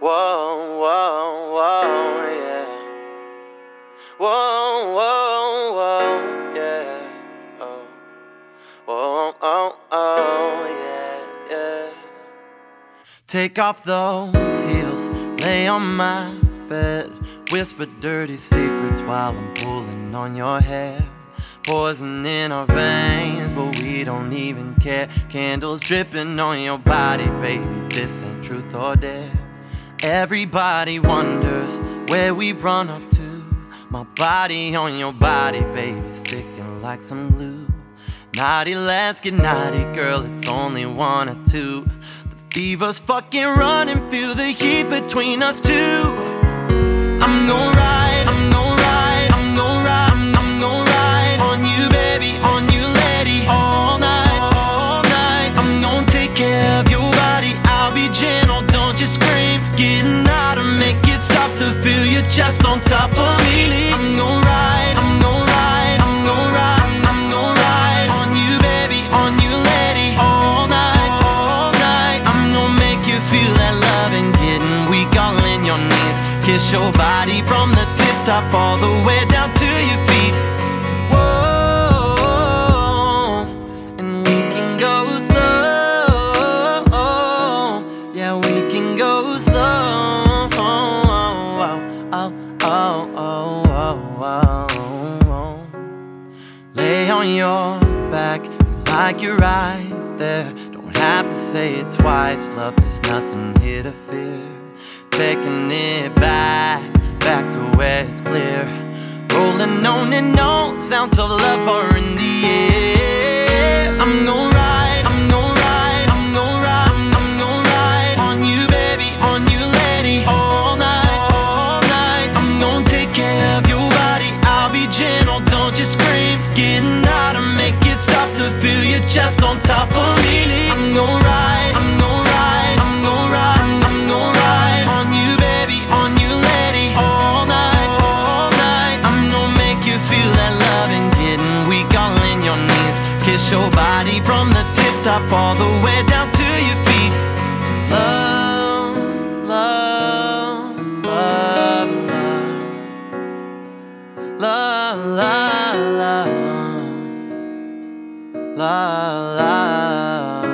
Whoa, whoa, whoa, yeah. Whoa, whoa, whoa, yeah. Oh, whoa, oh, oh, yeah, yeah. Take off those heels, lay on my bed, whisper dirty secrets while I'm pulling on your hair. Poison in our veins, but we don't even care. Candles dripping on your body, baby, this ain't truth or dare. Everybody wonders where we run off to. My body on your body, baby, sticking like some glue. Naughty, let's get naughty, girl, it's only one or two. The fever's fucking running, feel the heat between us two. I'm gon' ride, I'm gon' ride, I'm gon' ride, I'm gon' ride on you, baby, on you, lady, all night, all night. I'm gon' take care of your body, I'll be gentle, don't you scream. It's getting hotter, make it stop to feel your chest on top of me. I'm gon' ride, I'm gon' ride, I'm gon' ride, I'm gon' ride on you, baby, on you, lady, all night, all night. I'm gon' make you feel that love and getting weak all in your knees. Kiss your body from the tip top all the way down to your feet. Whoa, and we can go slow. Yeah, we can go slow. Lay on your back, like you're right there. Don't have to say it twice, love, there's nothing here to fear. Taking it back to where it's clear. Rolling on and on, sounds of love are in the air. I'm gon' ride, I'm gon' ride, I'm gon' ride, I'm gon' ride on you, baby, on you, lady, all night, all night. I'm gon' take care of your body, I'll be gentle, don't you scream. It's getting hotter, make it stop to feel your chest on top of me. I'm gon' ride, I'm gon' ride, I'm gon' ride, I'm gon' ride on you, baby, on you, lady, all night, all night. I'm gon' make you feel that love and getting weak all in your knees. Kiss your body from the tip top all the way down to your feet. Love, love, love, love, love, love, love, love.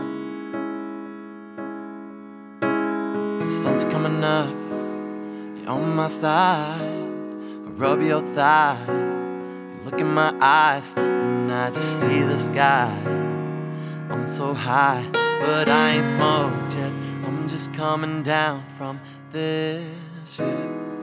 The sun's coming up, you're on my side. I rub your thigh, you look in my eyes, and I just see the sky. I'm so high, but I ain't smoked yet. I'm just coming down from this ship.